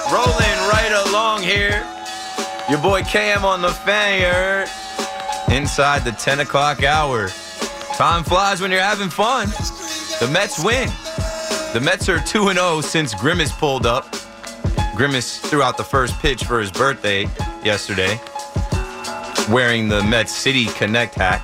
Rolling right along here. Your boy Cam on the fan, you heard? Inside the 10 o'clock hour. Time flies when you're having fun. The Mets win. The Mets are 2-0 since Grimace pulled up. Grimace threw out the first pitch for his birthday yesterday, wearing the Mets City Connect hat.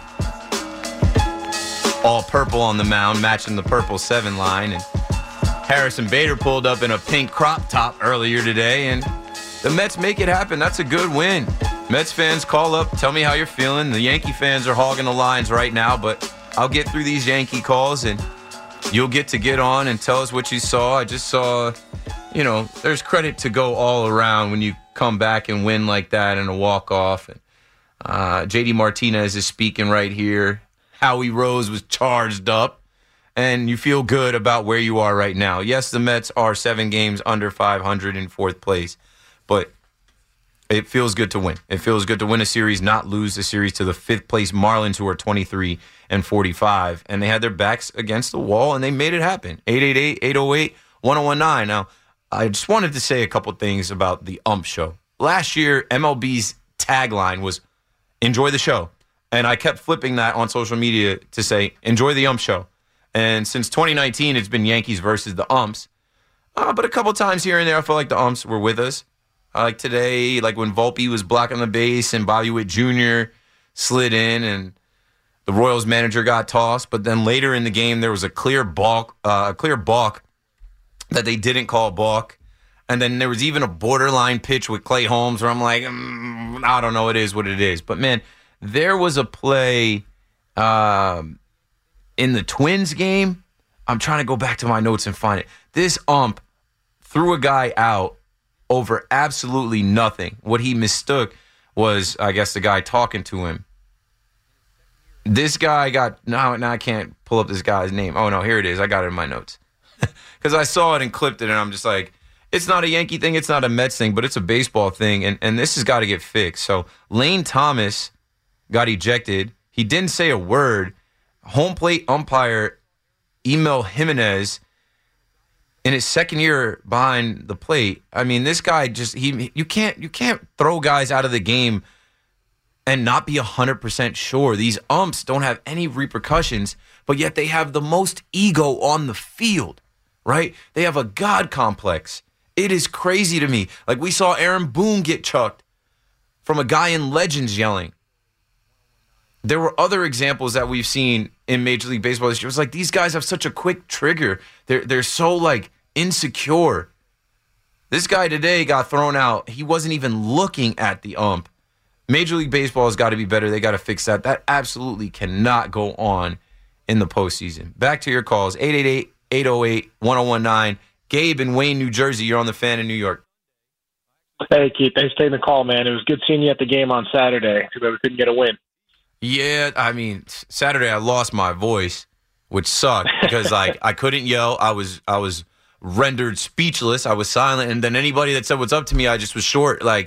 All purple on the mound, matching the purple 7 line. And Harrison Bader pulled up in a pink crop top earlier today, and the Mets make it happen. That's a good win. Mets fans, call up, tell me how you're feeling. The Yankee fans are hogging the lines right now, but I'll get through these Yankee calls, and you'll get on and tell us what you saw. I just saw, there's credit to go all around when you come back and win like that in a walk-off. And J.D. Martinez is speaking right here. Howie Rose was charged up, and you feel good about where you are right now. Yes, the Mets are 7 games under 500 in 4th place, but it feels good to win. It feels good to win a series, not lose a series to the 5th place Marlins, who are 23-45, and they had their backs against the wall, and they made it happen. 888-808-1019. Now, I just wanted to say a couple things about the ump show. Last year, MLB's tagline was, enjoy the show. And I kept flipping that on social media to say, enjoy the ump show. And since 2019, it's been Yankees versus the umps. But a couple times here and there, I felt like the umps were with us. Like today, like when Volpe was blocking the base and Bobby Witt Jr. slid in and the Royals manager got tossed. But then later in the game, there was a clear balk that they didn't call balk. And then there was even a borderline pitch with Clay Holmes where I'm like, I don't know, it is what it is. But, man, there was a play in the Twins game. I'm trying to go back to my notes and find it. This ump threw a guy out over absolutely nothing. What he mistook was, I guess, the guy talking to him. This guy got, now I can't pull up this guy's name. Oh, no, here it is. I got it in my notes. Because I saw it and clipped it, and I'm just like, it's not a Yankee thing, it's not a Mets thing, but it's a baseball thing, and this has got to get fixed. So Lane Thomas got ejected. He didn't say a word. Home plate umpire Emil Jimenez, in his second year behind the plate, I mean, this guy just you can't throw guys out of the game and not be 100% sure. These umps don't have any repercussions, but yet they have the most ego on the field, right? They have a God complex. It is crazy to me. Like, we saw Aaron Boone get chucked from a guy in Legends yelling. There were other examples that we've seen in Major League Baseball this year. It was like, these guys have such a quick trigger. They're so, like, insecure. This guy today got thrown out. He wasn't even looking at the ump. Major League Baseball has got to be better. They got to fix that. That absolutely cannot go on in the postseason. Back to your calls. 888-808-1019. Gabe in Wayne, New Jersey. You're on the Fan in New York. Hey, Keith. Thanks for taking the call, man. It was good seeing you at the game on Saturday. Too bad we couldn't get a win. Yeah, I mean, Saturday I lost my voice, which sucked because I couldn't yell. I was rendered speechless. I was silent, and then anybody that said what's up to me, I just was short. I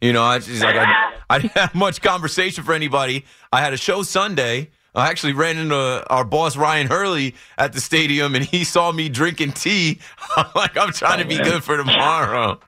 didn't have much conversation for anybody. I had a show Sunday. I actually ran into our boss Ryan Hurley at the stadium, and he saw me drinking tea. I'm trying to be good for tomorrow.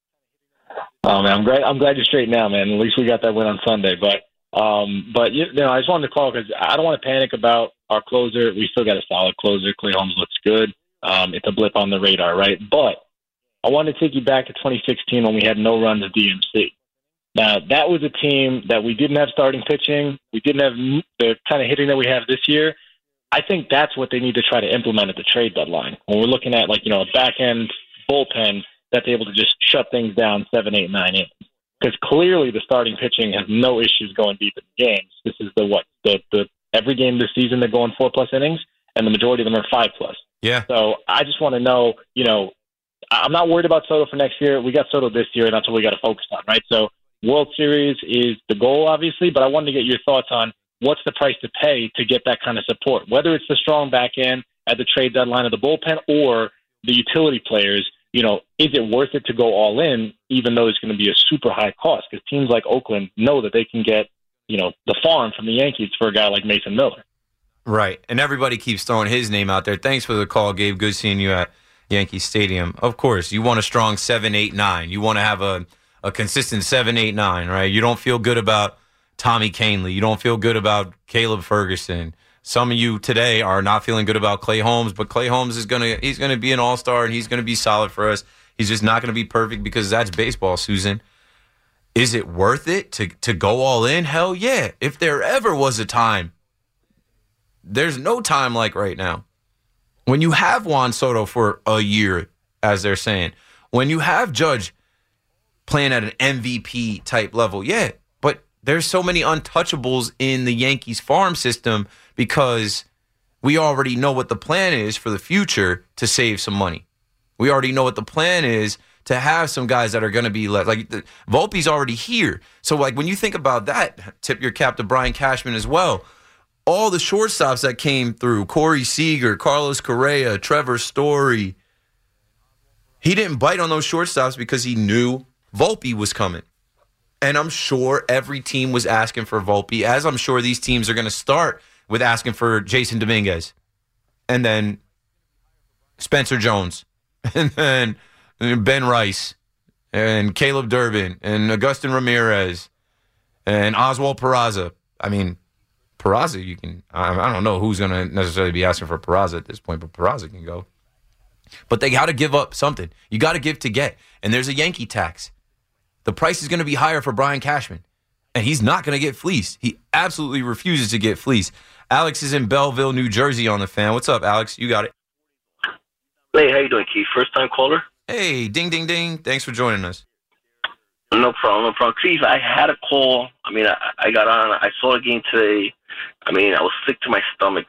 Oh man, I'm glad you're straight now, man. At least we got that win on Sunday, but I just wanted to call because I don't want to panic about our closer. We still got a solid closer. Clay Holmes looks good. It's a blip on the radar, right? But I want to take you back to 2016 when we had no runs at DMC. Now, that was a team that we didn't have starting pitching. We didn't have the kind of hitting that we have this year. I think that's what they need to try to implement at the trade deadline. When we're looking at, a back-end bullpen that's able to just shut things down 7, 8, 9 innings. Because clearly the starting pitching has no issues going deep in the games. This is the every game this season they're going 4+ innings, and the majority of them are 5+. Yeah. So I just want to know, I'm not worried about Soto for next year. We got Soto this year, and that's what we got to focus on, right? So World Series is the goal, obviously, but I wanted to get your thoughts on what's the price to pay to get that kind of support, whether it's the strong back end at the trade deadline of the bullpen or the utility players. Is it worth it to go all in, even though it's going to be a super high cost? Because teams like Oakland know that they can get, the farm from the Yankees for a guy like Mason Miller. Right. And everybody keeps throwing his name out there. Thanks for the call, Gabe. Good seeing you at Yankee Stadium. Of course, you want a strong 7, 8, 9. You want to have a consistent 7, 8, 9, right? You don't feel good about Tommy Kahnle. You don't feel good about Caleb Ferguson. Some of you today are not feeling good about Clay Holmes, but Clay Holmes he's gonna be an all-star and he's gonna be solid for us. He's just not gonna be perfect because that's baseball, Susan. Is it worth it to go all in? Hell yeah. If there ever was a time, there's no time like right now. When you have Juan Soto for a year, as they're saying, when you have Judge playing at an MVP type level, yeah, but there's so many untouchables in the Yankees farm system because we already know what the plan is for the future to save some money. We already know what the plan is to have some guys that are going to be like Volpe's already here. So like when you think about that, tip your cap to Brian Cashman as well. All the shortstops that came through, Corey Seager, Carlos Correa, Trevor Story, he didn't bite on those shortstops because he knew Volpe was coming. And I'm sure every team was asking for Volpe, as I'm sure these teams are going to start with asking for Jason Dominguez. And then Spencer Jones. And then Ben Rice. And Caleb Durbin. And Agustin Ramirez. And Oswald Peraza. I mean, Peraza, you can, I don't know who's going to necessarily be asking for Peraza at this point, but Peraza can go. But they got to give up something. You got to give to get. And there's a Yankee tax. The price is going to be higher for Brian Cashman. And he's not going to get fleeced. He absolutely refuses to get fleeced. Alex is in Belleville, New Jersey on the Fan. What's up, Alex? You got it. Hey, how you doing, Keith? First-time caller? Hey, ding, ding, ding. Thanks for joining us. No problem. Keith, I had a call. I mean, I got on. I saw the game today. I mean, I was sick to my stomach.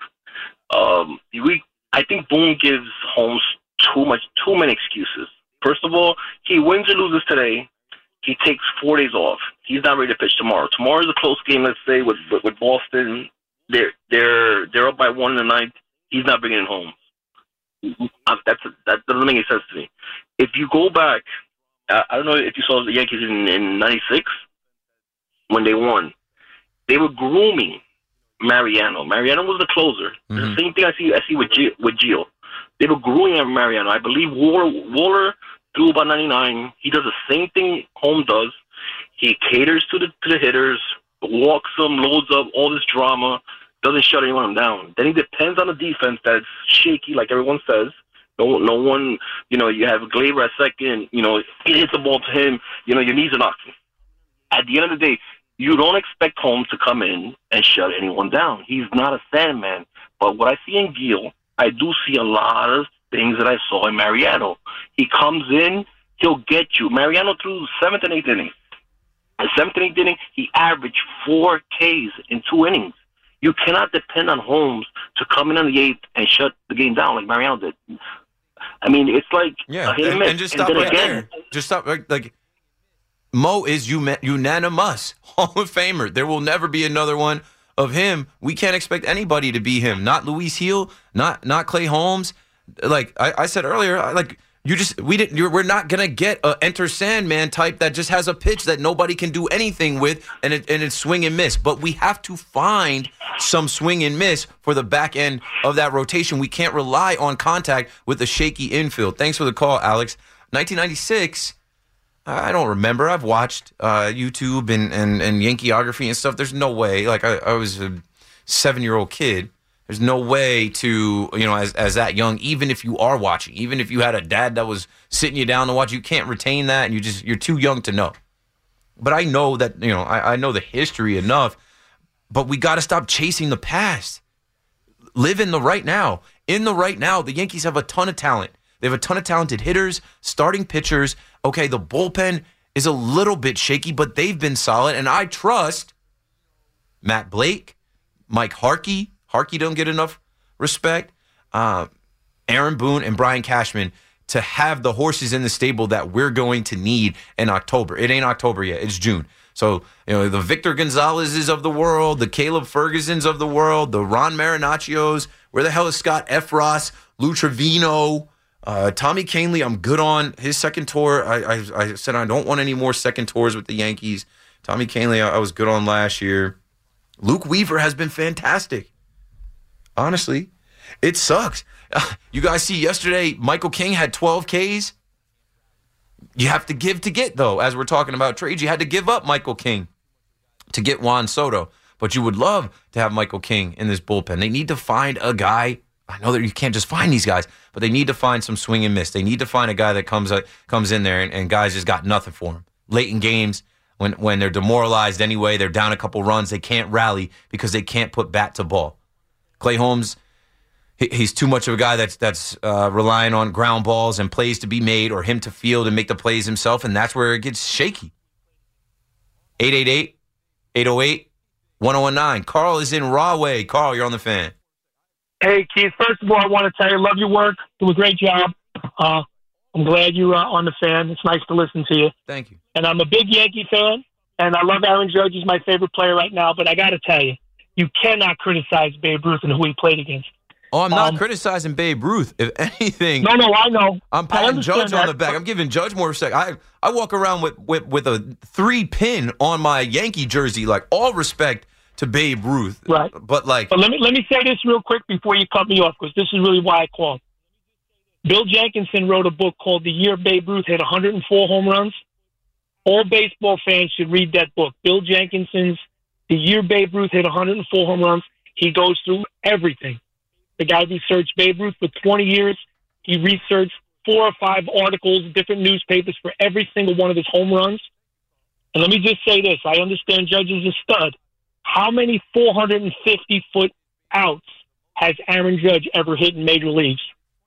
I think Boone gives Holmes too many excuses. First of all, he wins or loses today. He takes 4 days off. He's not ready to pitch tomorrow. Tomorrow's a close game, let's say, with Boston. They're up by 1 in the ninth. He's not bringing it home. That's the only thing he says to me. If you go back, I don't know if you saw the Yankees in '96 when they won. They were grooming Mariano. Mariano was the closer. Mm-hmm. The same thing I see with Gio. They were grooming Mariano. I believe Waller threw about 99. He does the same thing Holmes does. He caters to the hitters, walks them, loads up, all this drama, doesn't shut anyone down. Then he depends on the defense that's shaky, like everyone says. No one, you have Gleyber at second, he hits the ball to him, your knees are knocking. At the end of the day, you don't expect Holmes to come in and shut anyone down. He's not a Sandman. But what I see in Gil, I do see a lot of things that I saw in Mariano. He comes in, he'll get you. Mariano threw the 7th and 8th inning. The 7th and 8th inning, he averaged 4 Ks in 2 innings. You cannot depend on Holmes to come in on the 8th and shut the game down like Mariano did. I mean, it's like a hit and miss. And just stop right there. Just stop. Like Mo is unanimous Hall of Famer. There will never be another one of him. We can't expect anybody to be him. Not Luis Gil. Not Clay Holmes. Like I said earlier, we're not gonna get a Enter Sandman type that just has a pitch that nobody can do anything with, and it's swing and miss. But we have to find some swing and miss for the back end of that rotation. We can't rely on contact with a shaky infield. Thanks for the call, Alex. 1996. I don't remember. I've watched YouTube and Yankeeography and stuff. There's no way. Like I was a 7-year-old kid. There's no way to, as that young, even if you are watching, even if you had a dad that was sitting you down to watch, you can't retain that, and you're too young to know. But I know that, I know the history enough, but we got to stop chasing the past. Live in the right now. In the right now, the Yankees have a ton of talent. They have a ton of talented hitters, starting pitchers. Okay, the bullpen is a little bit shaky, but they've been solid, and I trust Matt Blake, Mike Harkey. Harkey don't get enough respect. Aaron Boone and Brian Cashman to have the horses in the stable that we're going to need in October. It ain't October yet. It's June. So, the Victor Gonzalez's of the world, the Caleb Fergusons of the world, the Ron Marinaccios. Where the hell is Scott Efros, Lou Trevino, Tommy Kahnle? I'm good on his second tour. I said I don't want any more second tours with the Yankees. Tommy Kahnle, I was good on last year. Luke Weaver has been fantastic. Honestly. It sucks. You guys see yesterday, Michael King had 12 Ks. You have to give to get, though. As we're talking about trades, you had to give up Michael King to get Juan Soto. But you would love to have Michael King in this bullpen. They need to find a guy. I know that you can't just find these guys, but they need to find some swing and miss. They need to find a guy that comes in there and guys just got nothing for him. Late in games, when they're demoralized anyway, they're down a couple runs, they can't rally because they can't put bat to ball. Clay Holmes, he's too much of a guy that's relying on ground balls and plays to be made or him to field and make the plays himself, and that's where it gets shaky. 888-808-1019. Carl is in Rahway. Carl, you're on the Fan. Hey, Keith. First of all, I want to tell you, love your work. Do a great job. I'm glad you're on the Fan. It's nice to listen to you. Thank you. And I'm a big Yankee fan, and I love Aaron Judge. He's my favorite player right now. But I got to tell you, you cannot criticize Babe Ruth and who he played against. Oh, I'm not criticizing Babe Ruth. If anything, no, I know. I'm patting Judge on the back. I'm giving Judge more respect. I walk around with a 3-pin on my Yankee jersey, like all respect to Babe Ruth. Right. But let me say this real quick before you cut me off, because this is really why I called. Bill Jenkinson wrote a book called The Year Babe Ruth Hit 104 Home Runs. All baseball fans should read that book. Bill Jenkinson's The Year Babe Ruth Hit 104 Home Runs. He goes through everything. The guy researched Babe Ruth for 20 years. He researched 4 or 5 articles, different newspapers for every single one of his home runs. And let me just say this. I understand Judge is a stud. How many 450-foot outs has Aaron Judge ever hit in major leagues?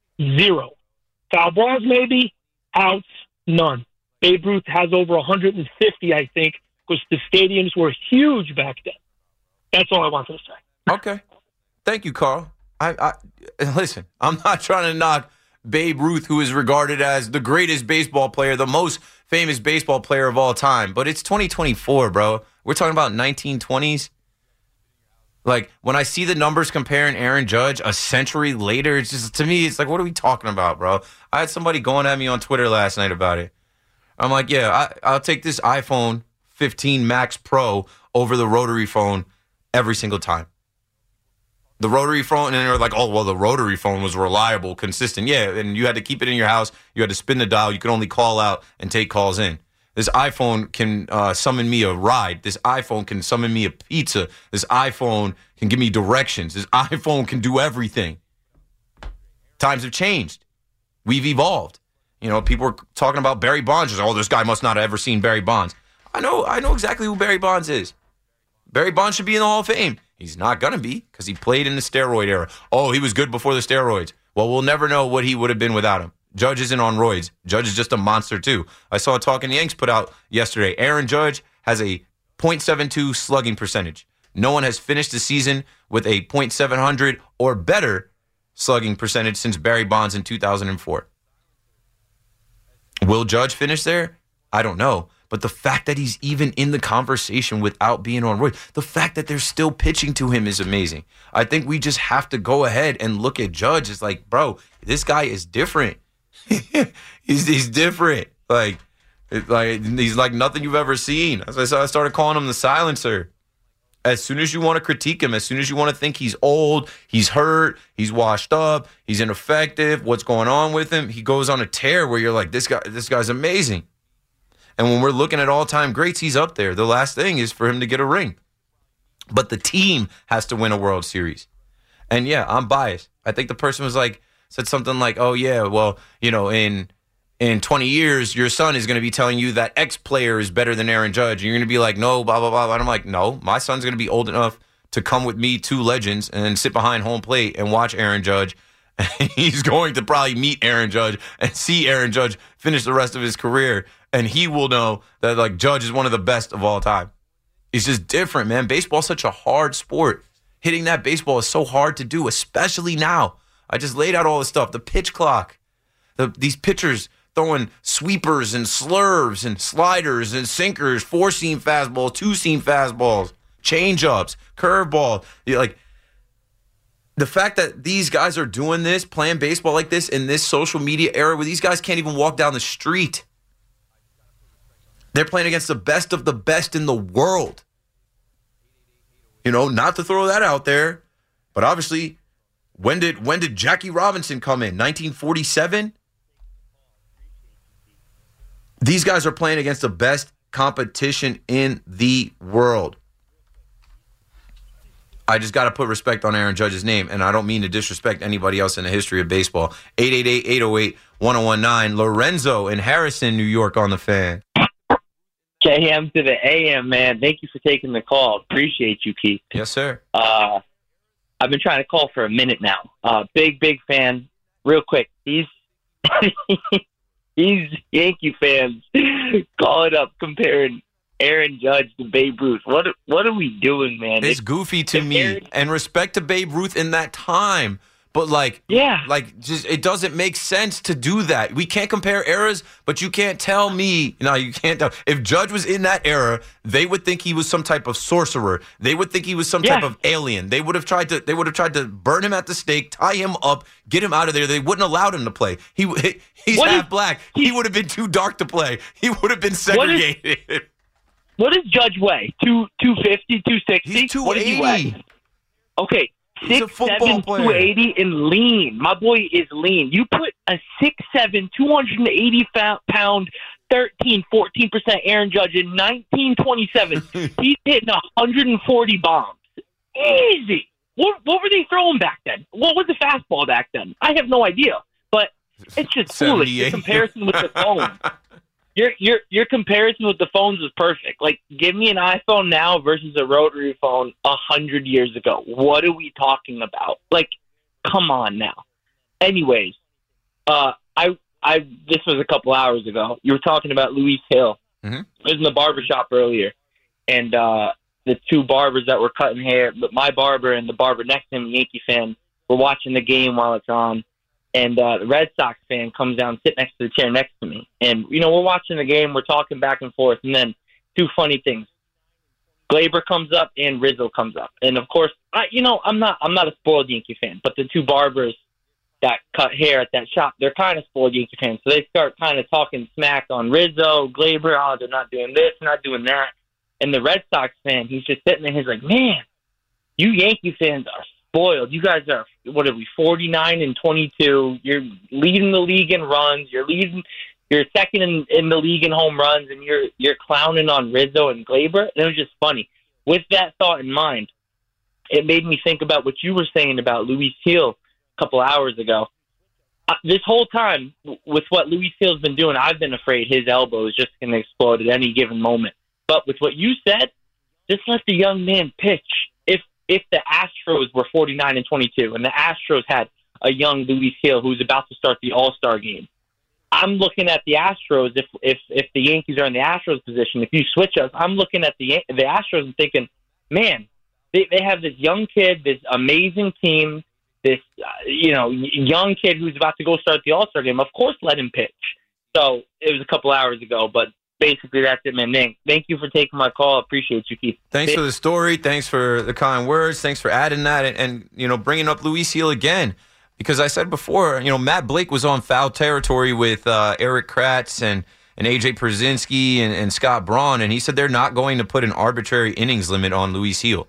0. Foul balls maybe, outs, none. Babe Ruth has over 150, I think, because the stadiums were huge back then. That's all I wanted to say. Okay. Thank you, Carl. I listen, I'm not trying to knock Babe Ruth, who is regarded as the greatest baseball player, the most famous baseball player of all time. But it's 2024, bro. We're talking about 1920s. Like, when I see the numbers comparing Aaron Judge a century later, it's just, to me, it's like, what are we talking about, bro? I had somebody going at me on Twitter last night about it. I'm like, yeah, I'll take this iPhone 15 Max Pro over the rotary phone every single time. The rotary phone, and they're like, oh, well, the rotary phone was reliable, consistent. Yeah, and you had to keep it in your house. You had to spin the dial. You could only call out and take calls in. This iPhone can summon me a ride. This iPhone can summon me a pizza. This iPhone can give me directions. This iPhone can do everything. Times have changed. We've evolved. You know, people were talking about Barry Bonds. Oh, this guy must not have ever seen Barry Bonds. I know exactly who Barry Bonds is. Barry Bonds should be in the Hall of Fame. He's not going to be because he played in the steroid era. Oh, he was good before the steroids. Well, we'll never know what he would have been without him. Judge isn't on roids. Judge is just a monster, too. I saw a Talking Yanks put out yesterday. Aaron Judge has a .72 slugging percentage. No one has finished the season with a .700 or better slugging percentage since Barry Bonds in 2004. Will Judge finish there? I don't know. But the fact that he's even in the conversation without being on roids, the fact that they're still pitching to him is amazing. I think we just have to go ahead and look at Judge. It's like, bro, this guy is different. he's different. Like he's like nothing you've ever seen. So I started calling him the silencer. As soon as you want to critique him, as soon as you want to think he's old, he's hurt, he's washed up, he's ineffective, what's going on with him, he goes on a tear where you're like, this guy's amazing. And when we're looking at all-time greats, he's up there. The last thing is for him to get a ring. But the team has to win a World Series. And yeah, I'm biased. I think the person said something like, oh yeah, well, you know, in 20 years, your son is going to be telling you that X player is better than Aaron Judge. And you're going to be like, no, blah, blah, blah. And I'm like, no, my son's going to be old enough to come with me to Legends and sit behind home plate and watch Aaron Judge. And he's going to probably meet Aaron Judge and see Aaron Judge finish the rest of his career. And he will know that, like, Judge is one of the best of all time. It's just different, man. Baseball's such a hard sport. Hitting that baseball is so hard to do, especially now. I just laid out all this stuff. The pitch clock. These pitchers throwing sweepers and slurves and sliders and sinkers, 4-seam fastballs, 2-seam fastballs, change-ups, curveball. Like, the fact that these guys are doing this, playing baseball like this in this social media era where these guys can't even walk down the street. They're playing against the best of the best in the world. You know, not to throw that out there, but obviously When did Jackie Robinson come in? 1947? These guys are playing against the best competition in the world. I just got to put respect on Aaron Judge's name, and I don't mean to disrespect anybody else in the history of baseball. 888-808-1019. Lorenzo in Harrison, New York on the Fan. KM to the AM, man. Thank you for taking the call. Appreciate you, Keith. Yes, sir. I've been trying to call for a minute now. Big fan. Real quick, these Yankee fans call it up comparing Aaron Judge to Babe Ruth. What are we doing, man? It's goofy to me. And respect to Babe Ruth in that time. But just it doesn't make sense to do that. We can't compare eras, but you can't tell me. No, you can't tell. If Judge was in that era, they would think he was some type of sorcerer. They would think he was some type of alien. They would have tried to burn him at the stake, tie him up, get him out of there. They wouldn't allow him to play. He's half black. He would have been too dark to play. He would have been segregated. What does Judge weigh? 250, 260? He's 280. What does he weigh? Okay. He's a football player. 280 and lean. My boy is lean. You put a 6'7", 280-pound, 13, 14% Aaron Judge in 1927. He's hitting 140 bombs. Easy. What were they throwing back then? What was the fastball back then? I have no idea. But it's just foolish. The comparison with the phone. Your comparison with the phones was perfect. Like, give me an iPhone now versus a rotary phone 100 years ago. What are we talking about? Like, come on now. Anyways, this was a couple hours ago. You were talking about Luis Hill. Mm-hmm. I was in the barbershop earlier, and the two barbers that were cutting hair, but my barber and the barber next to him, Yankee fan, were watching the game while it's on. And the Red Sox fan comes down, sit next to the chair next to me. And, we're watching the game. We're talking back and forth. And then two funny things. Glaber comes up and Rizzo comes up. And, of course, I'm not a spoiled Yankee fan. But the two barbers that cut hair at that shop, they're kind of spoiled Yankee fans. So they start kind of talking smack on Rizzo, Glaber. Oh, they're not doing this, not doing that. And the Red Sox fan, he's just sitting there. He's like, man, you Yankee fans are spoiled. You guys are, 49-22. You're leading the league in runs. You're second in the league in home runs, and you're clowning on Rizzo and Glaber. And it was just funny. With that thought in mind, it made me think about what you were saying about Luis Hill a couple hours ago. This whole time, with what Luis Hill's been doing, I've been afraid his elbow is just going to explode at any given moment. But with what you said, just let the young man pitch. If the Astros were 49-22 and the Astros had a young Luis Hill who's about to start the All-Star game, I'm looking at the Astros. If the Yankees are in the Astros position, if you switch us, I'm looking at the Astros and thinking, man, they have this young kid, this amazing team, this young kid who's about to go start the All-Star game. Of course, let him pitch. So it was a couple hours ago, but basically, that's it, man. Thank you for taking my call. Appreciate you, Keith. Thanks for the story. Thanks for the kind words. Thanks for adding that and bringing up Luis Hill again. Because I said before, Matt Blake was on foul territory with Eric Kratz and A.J. Pierzynski and Scott Braun, and he said they're not going to put an arbitrary innings limit on Luis Hill.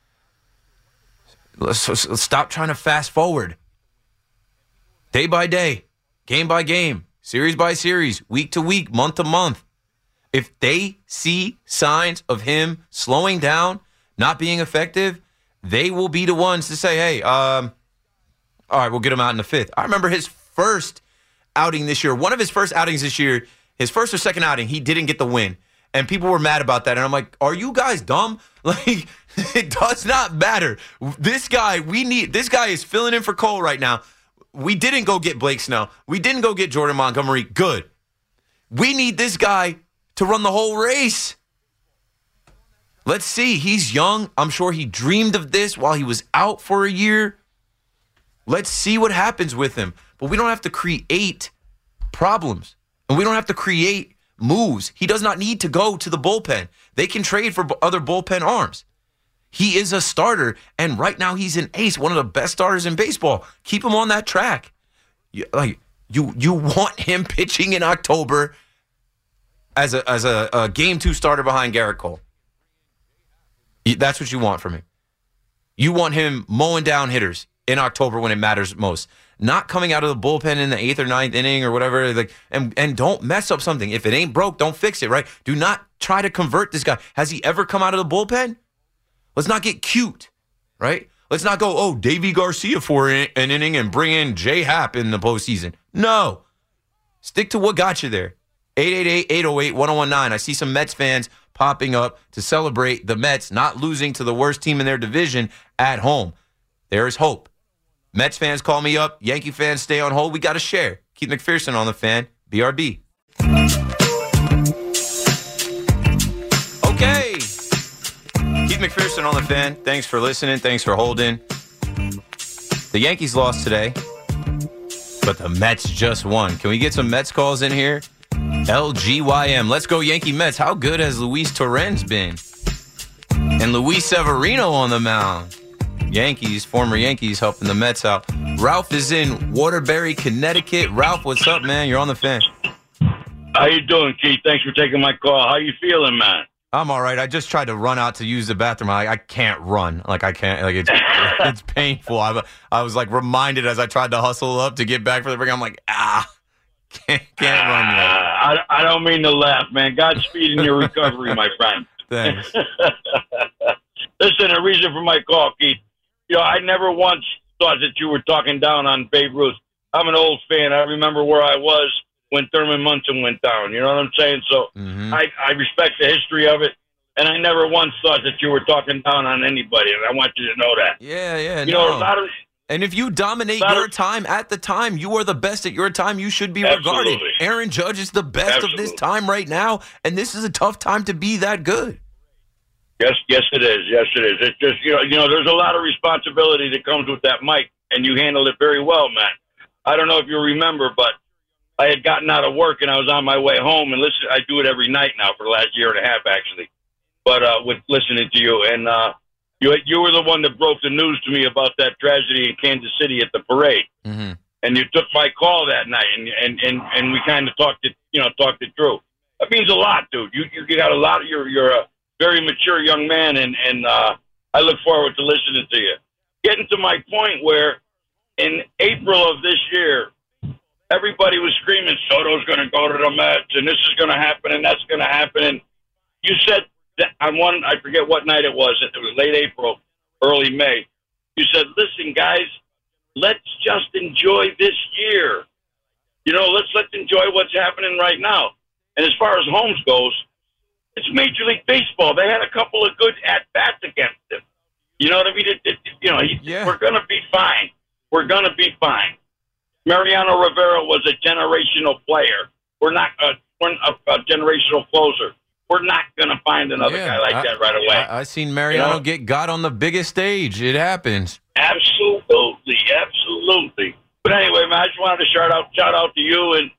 Let's stop trying to fast forward. Day by day, game by game, series by series, week to week, month to month. If they see signs of him slowing down, not being effective, they will be the ones to say, hey, all right, we'll get him out in the fifth. I remember his first outing this year, one of his first outings this year, his first or second outing, he didn't get the win. And people were mad about that. And I'm like, are you guys dumb? Like, it does not matter. This guy is filling in for Cole right now. We didn't go get Blake Snell. We didn't go get Jordan Montgomery. Good. We need this guy to run the whole race. Let's see. He's young. I'm sure he dreamed of this while he was out for a year. Let's see what happens with him. But we don't have to create problems. And we don't have to create moves. He does not need to go to the bullpen. They can trade for other bullpen arms. He is a starter, and right now he's an ace, one of the best starters in baseball. Keep him on that track. You want him pitching in October as a game 2 starter behind Garrett Cole. That's what you want from him. You want him mowing down hitters in October when it matters most. Not coming out of the bullpen in the 8th or 9th inning or whatever. Like, and don't mess up something. If it ain't broke, don't fix it, right? Do not try to convert this guy. Has he ever come out of the bullpen? Let's not get cute, right? Let's not go, Davy Garcia for an inning and bring in J Happ in the postseason. No. Stick to what got you there. 888-808-1019. I see some Mets fans popping up to celebrate the Mets not losing to the worst team in their division at home. There is hope. Mets fans call me up. Yankee fans stay on hold. We got to share. Keith McPherson on the Fan. BRB. Okay. Keith McPherson on the Fan. Thanks for listening. Thanks for holding. The Yankees lost today, but the Mets just won. Can we get some Mets calls in here? LGYM. Let's go Yankee Mets. How good has Luis Torrens been? And Luis Severino on the mound. Yankees, former Yankees, helping the Mets out. Ralph is in Waterbury, Connecticut. Ralph, what's up, man? You're on the Fan. How you doing, Keith? Thanks for taking my call. How you feeling, man? I'm all right. I just tried to run out to use the bathroom. I can't run. Like, I can't. Like, it's painful. I was, like, reminded as I tried to hustle up to get back for the break. I'm like, can't run yet. I don't mean to laugh, man. Godspeed in your recovery, my friend. Thanks. Listen, the reason for my call, Keith, I never once thought that you were talking down on Babe Ruth. I'm an old fan. I remember where I was when Thurman Munson went down. You know what I'm saying? So I respect the history of it, and I never once thought that you were talking down on anybody, and I want you to know that. Yeah. You know, a lot of... And if you dominate your time at the time, you are the best at your time. You should be regarded. Aaron Judge is the best of this time right now, and this is a tough time to be that good. Yes, it is. Yes, it is. It's just, there's a lot of responsibility that comes with that mic, and you handled it very well, man. I don't know if you remember, but I had gotten out of work, and I was on my way home, and listen, I do it every night now for the last year and a half, actually, but with listening to you, and you were the one that broke the news to me about that tragedy in Kansas City at the parade, and you took my call that night, and we kind of talked it through. That means a lot, dude. You got a lot of you're a very mature young man, and I look forward to listening to you. Getting to my point where in April of this year, everybody was screaming, Soto's going to go to the Mets, and this is going to happen, and that's going to happen. And you said that on one, I forget what night it was late April, early May. You said, listen, guys, let's just enjoy this year. Let's enjoy what's happening right now. And as far as Holmes goes, it's Major League Baseball. They had a couple of good at-bats against him. You know what I mean? We're going to be fine. We're going to be fine. Mariano Rivera was a generational player. We're not a generational closer. We're not going to find another guy like that right away. I seen Mariano get got on the biggest stage. It happens. Absolutely. But anyway, man, I just wanted to shout out to you and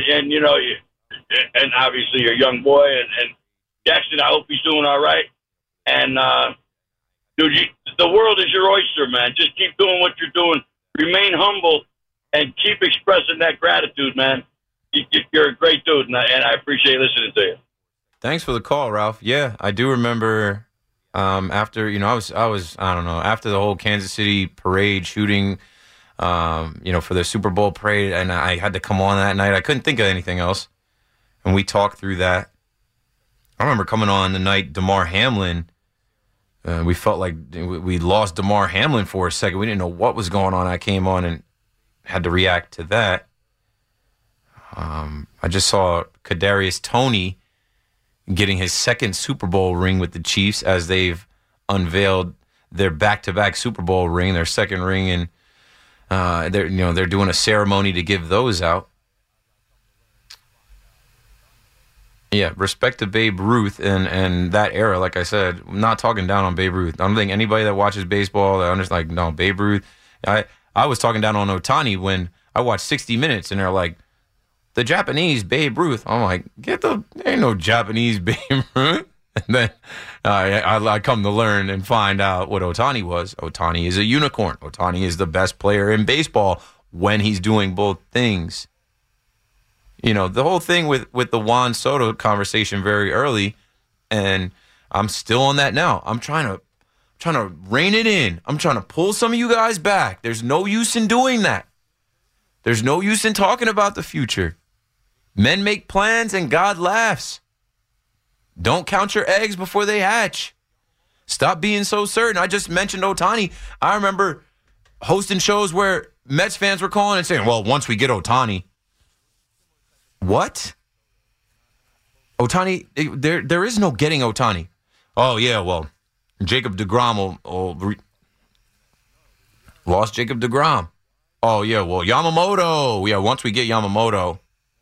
and obviously your young boy and Jackson. I hope he's doing all right. And dude, the world is your oyster, man. Just keep doing what you're doing. Remain humble and keep expressing that gratitude, man. You're a great dude, and I appreciate listening to you. Thanks for the call, Ralph. Yeah, I do remember after, I was I don't know, after the whole Kansas City parade shooting, for the Super Bowl parade, and I had to come on that night. I couldn't think of anything else, and we talked through that. I remember coming on the night DeMar Hamlin. We felt like we lost DeMar Hamlin for a second. We didn't know what was going on. I came on and had to react to that. I just saw Kadarius Toney getting his second Super Bowl ring with the Chiefs as they've unveiled their back-to-back Super Bowl ring, their second ring, and they're doing a ceremony to give those out. Yeah, respect to Babe Ruth and that era. Like I said, I'm not talking down on Babe Ruth. I don't think anybody that watches baseball that understands, no, Babe Ruth. I was talking down on Ohtani when I watched 60 Minutes, and they're like, the Japanese Babe Ruth. I'm like, there ain't no Japanese Babe Ruth. And then I come to learn and find out what Ohtani was. Ohtani is a unicorn. Ohtani is the best player in baseball when he's doing both things. The whole thing with the Juan Soto conversation very early, and I'm still on that now. I'm trying to trying to rein it in. I'm trying to pull some of you guys back. There's no use in doing that. There's no use in talking about the future. Men make plans and God laughs. Don't count your eggs before they hatch. Stop being so certain. I just mentioned Ohtani. I remember hosting shows where Mets fans were calling and saying, well, once we get Ohtani. What? Ohtani, there is no getting Ohtani. Oh, yeah, well, Jacob deGrom lost Jacob deGrom. Oh, yeah, well, Yamamoto. Yeah, once we get Yamamoto.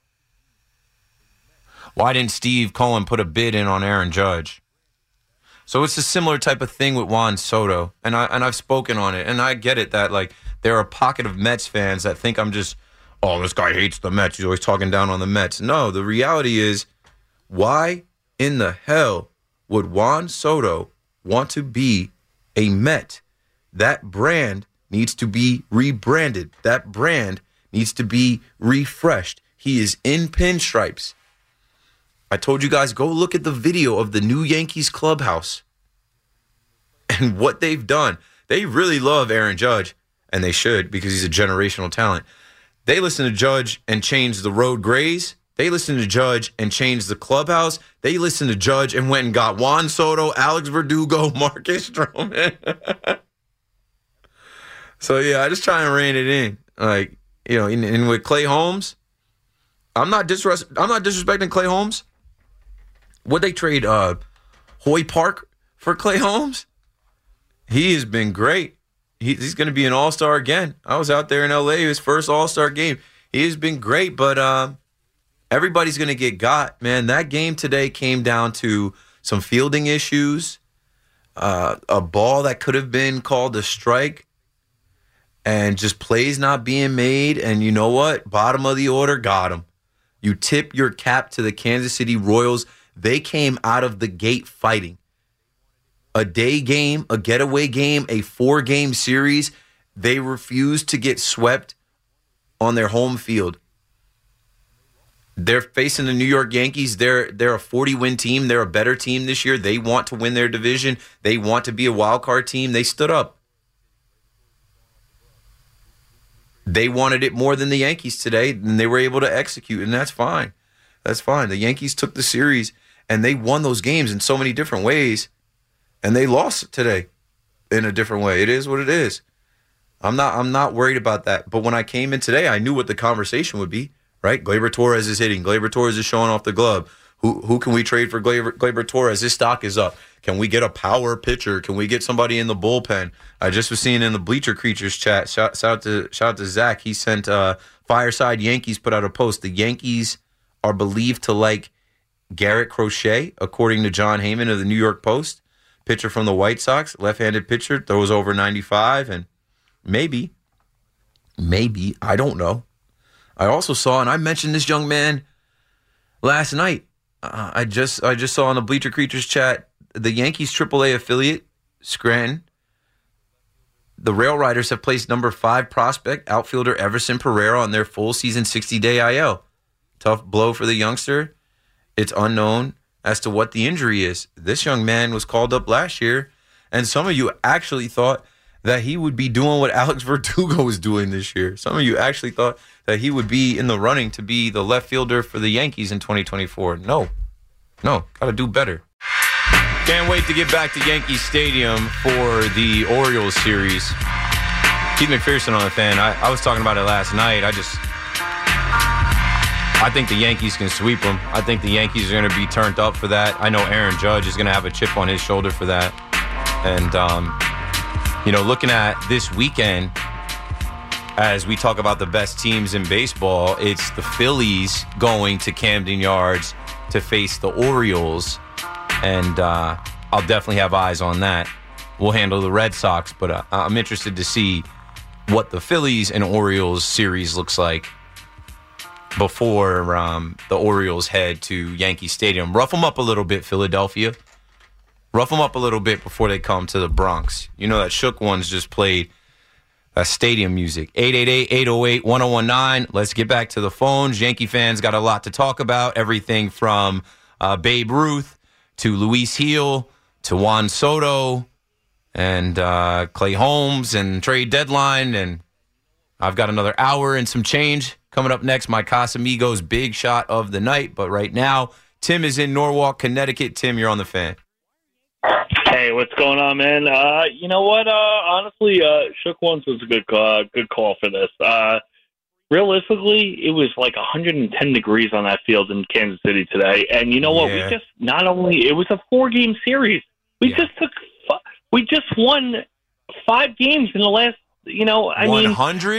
Why didn't Steve Cohen put a bid in on Aaron Judge? So it's a similar type of thing with Juan Soto, and I've spoken on it, and I get it that, like, there are a pocket of Mets fans that think I'm just, oh, this guy hates the Mets. He's always talking down on the Mets. No, the reality is, why in the hell would Juan Soto want to be a Met? That brand needs to be rebranded. That brand needs to be refreshed. He is in pinstripes. I told you guys, go look at the video of the new Yankees clubhouse and what they've done. They really love Aaron Judge, and they should because he's a generational talent. They listen to Judge and change the road grays. They listened to Judge and changed the clubhouse. They listened to Judge and went and got Juan Soto, Alex Verdugo, Marcus Stroman. So, yeah, I just try and rein it in. Like, you know, and with Clay Holmes, I'm not disrespecting Clay Holmes. Would they trade Hoy Park for Clay Holmes? He has been great. He's going to be an all-star again. I was out there in L.A., his first all-star game. He has been great, but everybody's going to get got. Man, that game today came down to some fielding issues, a ball that could have been called a strike, and just plays not being made. And you know what? Bottom of the order, got him. You tip your cap to the Kansas City Royals. They came out of the gate fighting. A day game, a getaway game, a 4-game series. They refused to get swept on their home field. They're facing the New York Yankees. They're a 40-win team. They're a better team this year. They want to win their division. They want to be a wild card team. They stood up. They wanted it more than the Yankees today, and they were able to execute, and that's fine. That's fine. The Yankees took the series, and they won those games in so many different ways, and they lost today in a different way. It is what it is. I'm not worried about that. But when I came in today, I knew what the conversation would be, right? Gleyber Torres is hitting. Gleyber Torres is showing off the glove. Who can we trade for Gleyber Torres? His stock is up. Can we get a power pitcher? Can we get somebody in the bullpen? I just was seeing in the Bleacher Creatures chat. Shout out to Zach. He sent Fireside Yankees put out a post. The Yankees are believed to like Garrett Crochet, according to John Heyman of the New York Post. Pitcher from the White Sox, left-handed pitcher, throws over 95, and maybe, I don't know. I also saw, and I mentioned this young man last night. I just saw on the Bleacher Creatures chat, the Yankees AAA affiliate, Scranton, the Rail Riders have placed number 5 prospect outfielder Everson Pereira on their full season 60-day IL. Tough blow for the youngster. It's unknown as to what the injury is. This young man was called up last year, and some of you actually thought that he would be doing what Alex Verdugo was doing this year. Some of you actually thought that he would be in the running to be the left fielder for the Yankees in 2024. No, got to do better. Can't wait to get back to Yankee Stadium for the Orioles series. Keith McPherson on the fan. I was talking about it last night. I think the Yankees can sweep them. I think the Yankees are going to be turned up for that. I know Aaron Judge is going to have a chip on his shoulder for that. And, looking at this weekend, as we talk about the best teams in baseball, it's the Phillies going to Camden Yards to face the Orioles. And I'll definitely have eyes on that. We'll handle the Red Sox, but I'm interested to see what the Phillies and Orioles series looks like before the Orioles head to Yankee Stadium. Rough them up a little bit, Philadelphia. Rough them up a little bit before they come to the Bronx. You know that Shook Ones just played stadium music. 888-808-1019. Let's get back to the phones. Yankee fans got a lot to talk about. Everything from Babe Ruth to Luis Gil to Juan Soto and Clay Holmes and trade deadline. And I've got another hour and some change coming up next. My Casamigos big shot of the night. But right now, Tim is in Norwalk, Connecticut. Tim, you're on the Fan. Hey, what's going on, man? You know what? Honestly, Shook Ones was a good call for this. Realistically, it was like 110 degrees on that field in Kansas City today. And you know what? Yeah. It was a 4-game series. We just won 5 games in the last, I mean,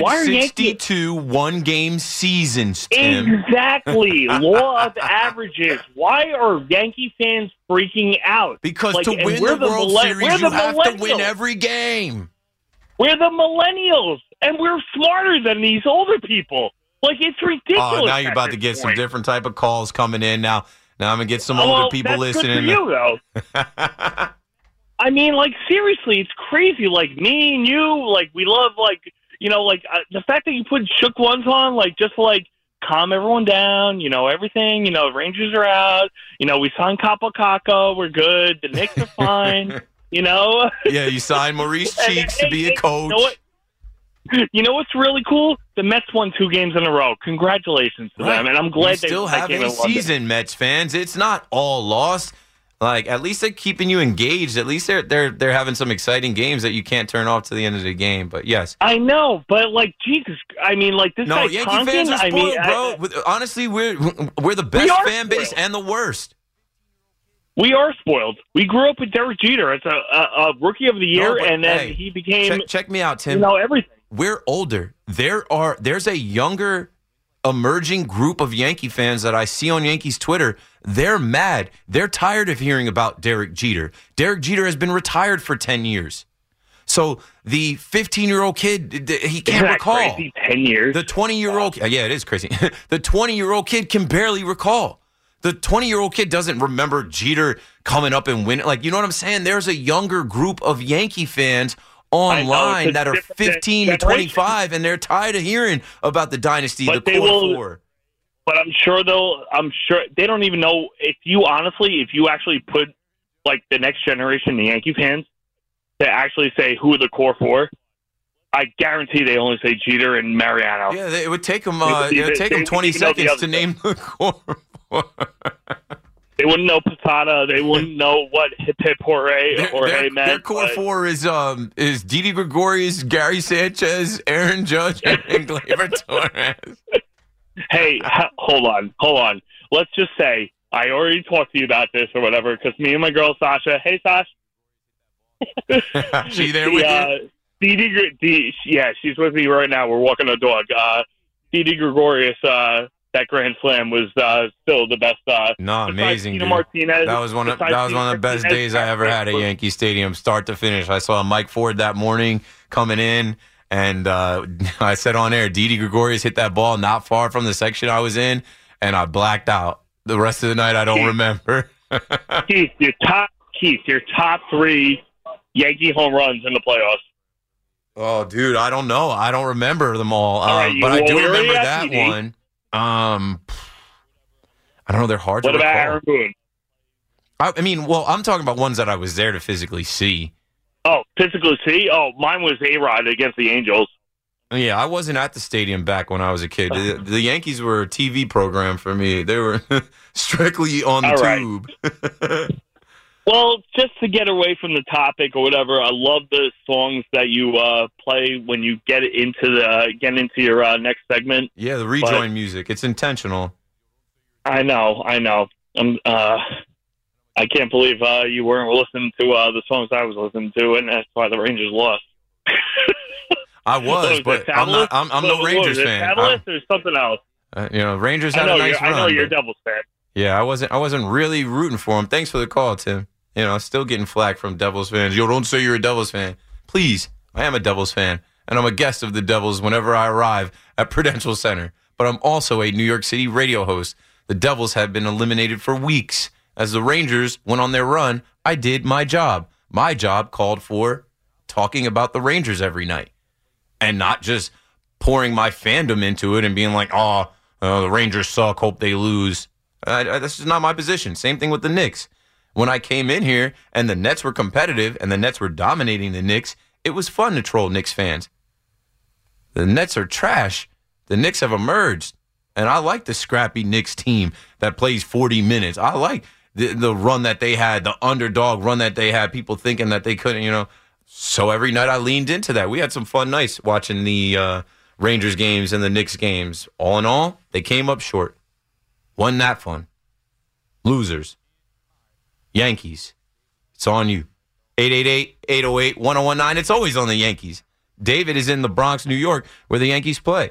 162 one-game seasons, Tim. Exactly. Law of averages. Why are Yankee fans freaking out? Because Like, to and win we're the World Series, we're you the have to win millennials. every game. We're the millennials, and we're smarter than these older people. Like, it's ridiculous. Oh, now you're at about to this get some point. different type of calls coming in. Now I'm going to get some Well, older people that's listening. Good for you, though. I mean, like, seriously, it's crazy. Like, me and you, like, we love, like, the fact that you put Shook Ones on, like, just to, like, calm everyone down, everything, Rangers are out, we signed Kapokaka, we're good, the Knicks are fine, Yeah, you signed Maurice Cheeks to be a coach. You know what's really cool? The Mets won 2 games in a row. Congratulations to them, and I'm glad you still have came a in London. season, Mets fans. It's not all lost. Like, at least they're keeping you engaged. At least they're having some exciting games that you can't turn off to the end of the game. But yes, I know, but like Jesus, I mean, like this guy Yankee Tonkin, fans are spoiled, bro. Honestly, we're the best fan base and the worst. We are spoiled. We grew up with Derek Jeter as a rookie of the year, but, and then hey, he became check me out, Tim. Everything. We're older. There's a younger emerging group of Yankee fans that I see on Yankees Twitter. They're mad. They're tired of hearing about Derek Jeter. Derek Jeter has been retired for 10 years. So the 15-year-old kid, he can't recall. Crazy, 10 years. The 20-year-old, yeah, it is crazy. The 20-year-old kid can barely recall. The 20-year-old kid doesn't remember Jeter coming up and winning. Like, you know what I'm saying? There's a younger group of Yankee fans online that are 15 to 25, and they're tired of hearing about the dynasty, the core 4. But I'm sure they don't even know if you actually put like the next generation, the Yankee fans, to actually say who are the core 4. I guarantee they only say Jeter and Mariano. Yeah, it would take them. It would take them 20 seconds to name the core 4. They wouldn't know Posada. They wouldn't know what Hip Hip Hooray or Hey Man. Their core 4 is Didi Gregorius, Gary Sanchez, Aaron Judge, and Gleyber Torres. Hey, hold on. Let's just say I already talked to you about this or whatever because me and my girl Sasha. Hey, Sasha. She there with you? Yeah, she's with me right now. We're walking a dog. Didi Gregorius. That Grand Slam was still the best. Amazing, dude. Martinez, that was one of the best days I ever had at Yankee Stadium, start to finish. I saw Mike Ford that morning coming in, and I said on air, Didi Gregorius hit that ball not far from the section I was in, and I blacked out. The rest of the night, I don't remember. Keith, your top 3 Yankee home runs in the playoffs. Oh, dude, I don't know. I don't remember them all, right, but I do remember at that TD. one. I don't know. They're hard to recall. What about Aaron Boone? I mean, well, I'm talking about ones that I was there to physically see. Oh, physically see? Oh, mine was A-Rod against the Angels. Yeah, I wasn't at the stadium back when I was a kid. The Yankees were a TV program for me. They were strictly on the tube. Well, just to get away from the topic or whatever, I love the songs that you play when you get into your next segment. Yeah, the rejoin music. It's intentional. I know. I can't believe you weren't listening to the songs I was listening to, and that's why the Rangers lost. I was, but I'm the Rangers fan. Fabulous or something else? Rangers had a nice run. I know you're a Devils fan. Yeah, I wasn't really rooting for them. Thanks for the call, Tim. Still getting flack from Devils fans. Yo, don't say you're a Devils fan. Please, I am a Devils fan, and I'm a guest of the Devils whenever I arrive at Prudential Center. But I'm also a New York City radio host. The Devils have been eliminated for weeks. As the Rangers went on their run, I did my job. My job called for talking about the Rangers every night and not just pouring my fandom into it and being like, the Rangers suck, hope they lose. That's just not my position. Same thing with the Knicks. when I came in here and the Nets were competitive and the Nets were dominating the Knicks, it was fun to troll Knicks fans. The Nets are trash. The Knicks have emerged. And I like the scrappy Knicks team that plays 40 minutes. I like the run that they had, the underdog run that they had, people thinking that they couldn't, So every night I leaned into that. We had some fun nights watching the Rangers games and the Knicks games. All in all, they came up short. Wasn't that fun. Losers. Yankees. It's on you. 888-808-1019. It's always on the Yankees. David is in the Bronx, New York, where the Yankees play.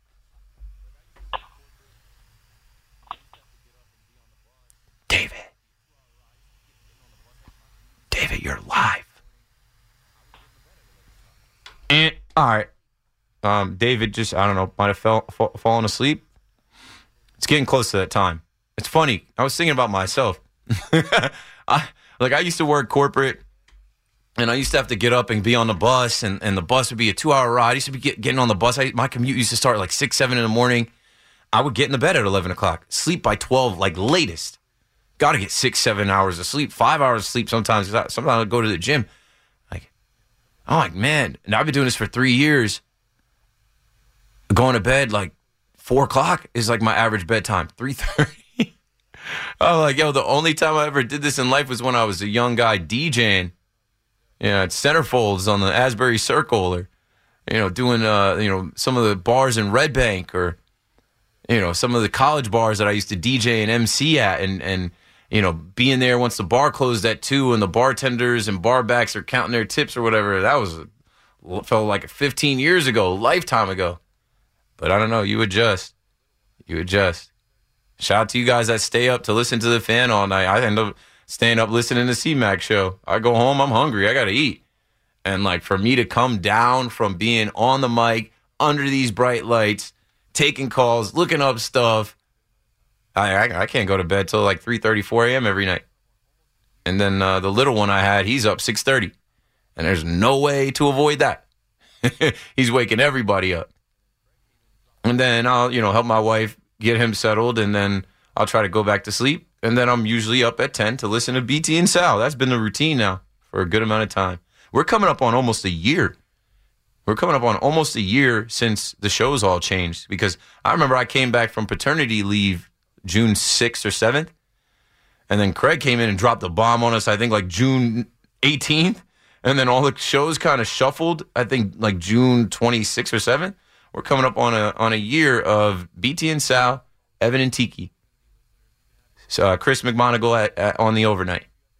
David, you're live. And all right. David just, I don't know, might have fallen asleep. It's getting close to that time. It's funny. I was thinking about myself. I used to work corporate, and I used to have to get up and be on the bus, and the bus would be a 2-hour ride. I used to be getting on the bus. My commute used to start at like 6, 7 in the morning. I would get in the bed at 11 o'clock, sleep by 12, like latest. Got to get 6, 7 hours of sleep, 5 hours of sleep sometimes. Sometimes I'd go to the gym. I'm like, man, and I've been doing this for 3 years. Going to bed like 4 o'clock is like my average bedtime, 3:30. I'm like, the only time I ever did this in life was when I was a young guy DJing, at Centerfolds on the Asbury Circle, or, doing, some of the bars in Red Bank, or, some of the college bars that I used to DJ and MC at, and being there once the bar closed at 2 and the bartenders and barbacks are counting their tips or whatever. That felt like 15 years ago, a lifetime ago. But I don't know. You adjust. Shout out to you guys that stay up to listen to the Fan all night. I end up staying up listening to C-Mac show. I go home, I'm hungry. I got to eat. And for me to come down from being on the mic, under these bright lights, taking calls, looking up stuff, I can't go to bed till like 3:30, 4 a.m. every night. And then the little one I had, he's up 6:30. And there's no way to avoid that. He's waking everybody up. And then I'll, help my wife get him settled, and then I'll try to go back to sleep. And then I'm usually up at 10 to listen to BT and Sal. That's been the routine now for a good amount of time. We're coming up on almost a year. Since the show's all changed, because I remember I came back from paternity leave June 6th or 7th, and then Craig came in and dropped the bomb on us, I think like June 18th, and then all the shows kind of shuffled, I think like June 26th or 7th. We're coming up on a year of BT and Sal, Evan and Tiki. So Chris McMonagle on the overnight.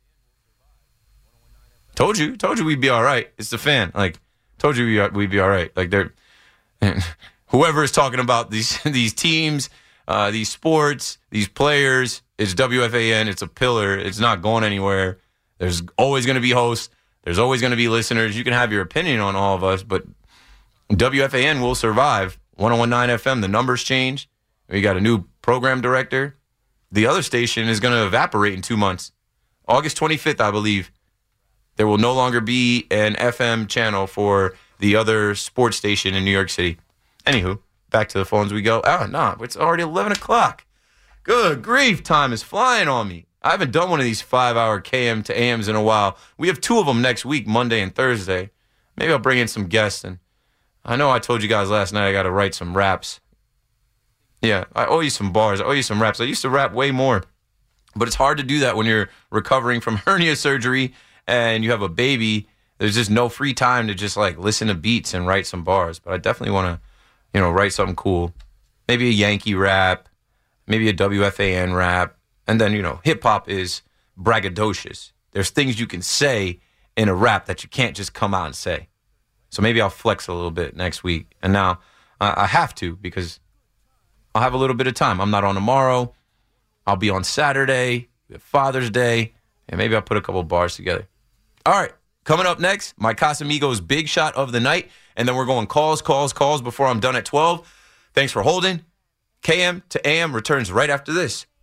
Told you we'd be all right. It's the Fan. Told you we'd be all right. Whoever is talking about these teams, these sports, these players, it's WFAN. It's a pillar. It's not going anywhere. There's always going to be hosts. There's always going to be listeners. You can have your opinion on all of us, but WFAN will survive. 101.9 FM, the numbers change. We got a new program director. The other station is going to evaporate in 2 months. August 25th, I believe. There will no longer be an FM channel for the other sports station in New York City. Anywho, back to the phones we go. It's already 11 o'clock. Good grief, time is flying on me. I haven't done one of these 5-hour KM to AMs in a while. We have 2 of them next week, Monday and Thursday. Maybe I'll bring in some guests. And I know I told you guys last night I got to write some raps. Yeah, I owe you some bars. I owe you some raps. I used to rap way more. But it's hard to do that when you're recovering from hernia surgery and you have a baby. There's just no free time to just listen to beats and write some bars. But I definitely want to, write something cool. Maybe a Yankee rap, maybe a WFAN rap. And then, hip hop is braggadocious. There's things you can say in a rap that you can't just come out and say. So maybe I'll flex a little bit next week. And now I have to, because I'll have a little bit of time. I'm not on tomorrow. I'll be on Saturday. We have Father's Day. And maybe I'll put a couple bars together. All right. Coming up next, my Casamigos big shot of the night. And then we're going calls before I'm done at 12. Thanks for holding. KM to AM returns right after this.